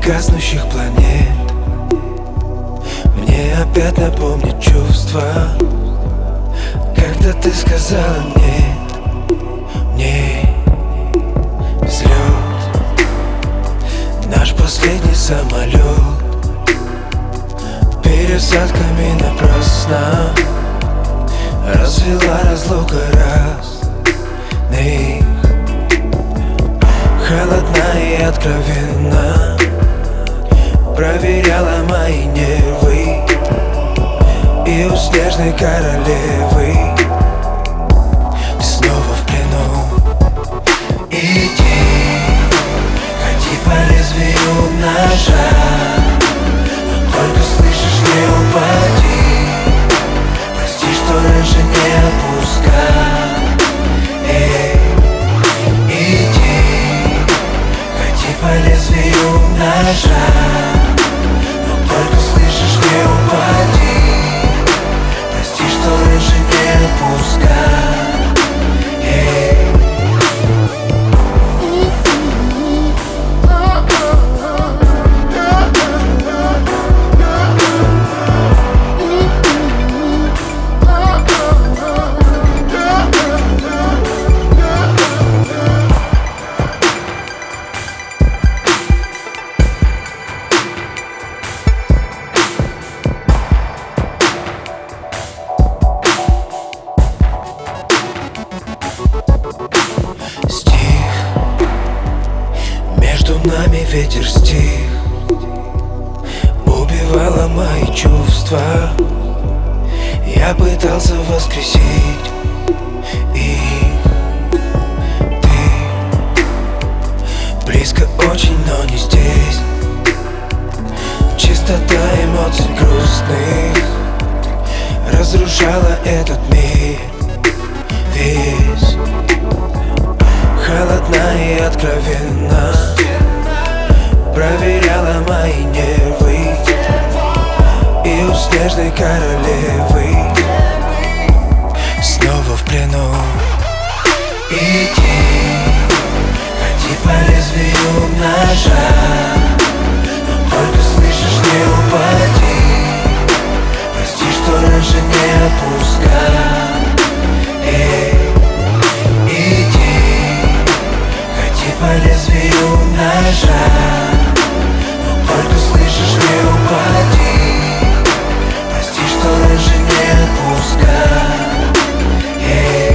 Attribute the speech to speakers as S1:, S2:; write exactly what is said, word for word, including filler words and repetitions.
S1: гаснущих планет мне опять напомнит чувства, когда ты сказала мне, мне взлет. Наш последний самолет, пересадками напрасно развела разлука разных. Холодна и откровенна проверяла мои нервы, и у снежной королевы снова в плену. Иди, ходи по лезвию ножа, но только слышишь, не упади. Прости, что раньше не отпускал. Эй, иди, ходи по лезвию ножа, но только слышишь, не упади. Прости, что раньше не отпускал. Эй. Между нами ветер стих, убивала мои чувства. Я пытался воскресить их. Ты близко очень, но не здесь. Чистота эмоций грустных разрушала этот мир весь. Холодна и откровенна проверяла мои нервы, и у снежной королевы снова в плену. Иди, ходи по лезвию ножа, но только слышишь, не упади. Прости, что раньше не отпускал. Эй, иди, ходи по лезвию ножа, но только слышишь, не упади. Прости, что раньше не отпускал. Эй.